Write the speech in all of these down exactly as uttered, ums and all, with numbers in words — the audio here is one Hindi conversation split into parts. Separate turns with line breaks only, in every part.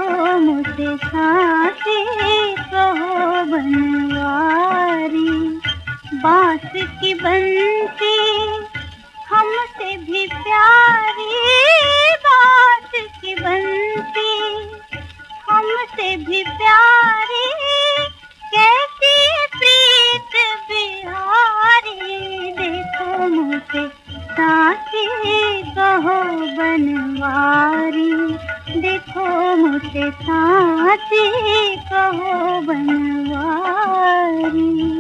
देखो मुझे सांसी कहो बनवारी, बांस की बंसी हमसे भी प्यारी, बांस की बंसी हमसे भी प्यारी, कैसी प्रीत बिहारी। देखो मुझे सांसी कहो बनवारी, देखो मुझे सांसी कहो बनवारी।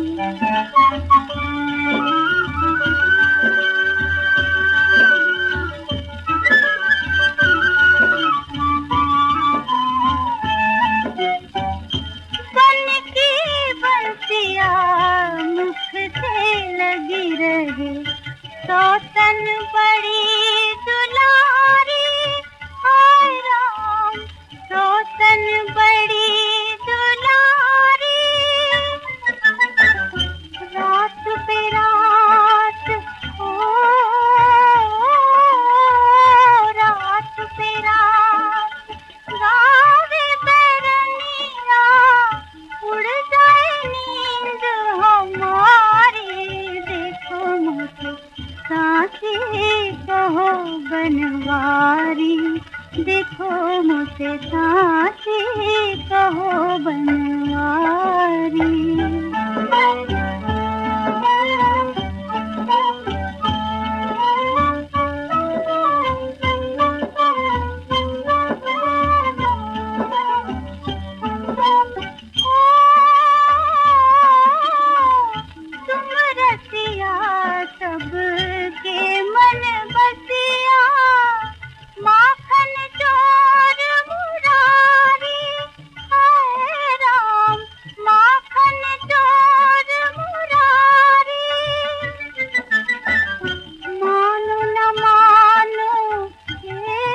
बन की बंसिया मुख से लगी रहे, सौतन बड़ी दुलारी, हाय राम सौतन बड़ी दुलारी। रात पे रात हो, रात पे रात गावे बैरनिया, उड़ जाए नींद हमारी। देखो मुझे सांसी कहो बनवारी, देखो मुझे सांसी कहो बनवारी। तुम रसिया सबके मन बसिया, माखन चोर मुरारी, हाय राम माखन चोर मुरारी। मानो न मानो हे,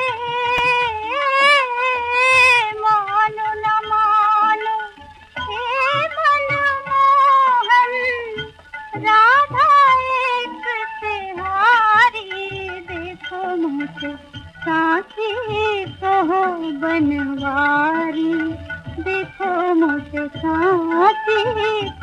मानो न मानो हे मनमोहन, राधा एक तिहारी। देखो मुझे सांसी कहो बनवारी, देखो मुझे सांसी